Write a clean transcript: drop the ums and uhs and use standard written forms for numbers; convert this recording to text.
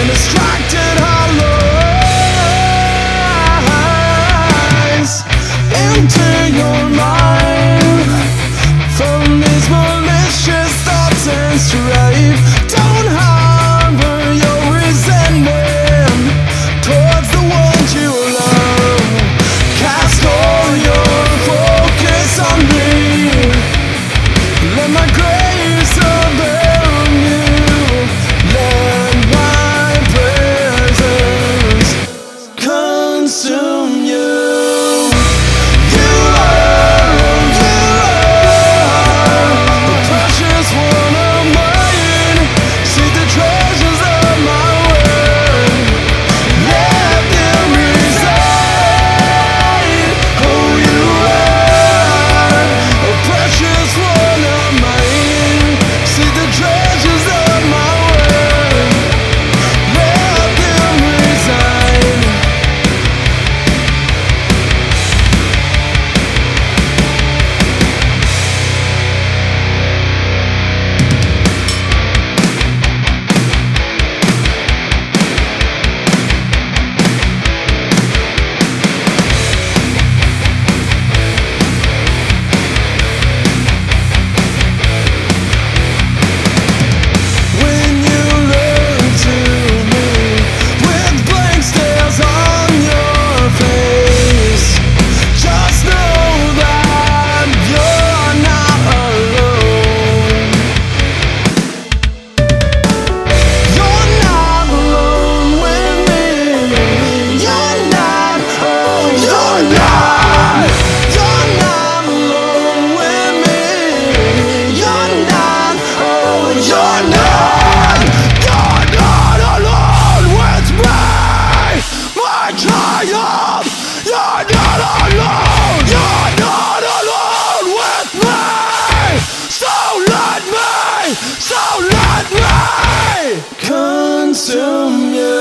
distracted hollows into your mind from these malicious thoughts and strife. Don't harbor your resentment towards the ones you love. Cast all your focus on me. Let my grace abound you. Let my presence consume you. You are the precious one of mine. See the treasures of my word. Let them reside. Oh, you are a precious one of mine. See the treasures of my word. Let them reside. When you look to me with blank stares on your face, just know that you're not alone. You're not alone with me. You're not, oh, you're not. You're not alone with me. You're not, oh, you're not. You're not alone with me. My child, you're not alone. You're not alone with me. So let me consume you.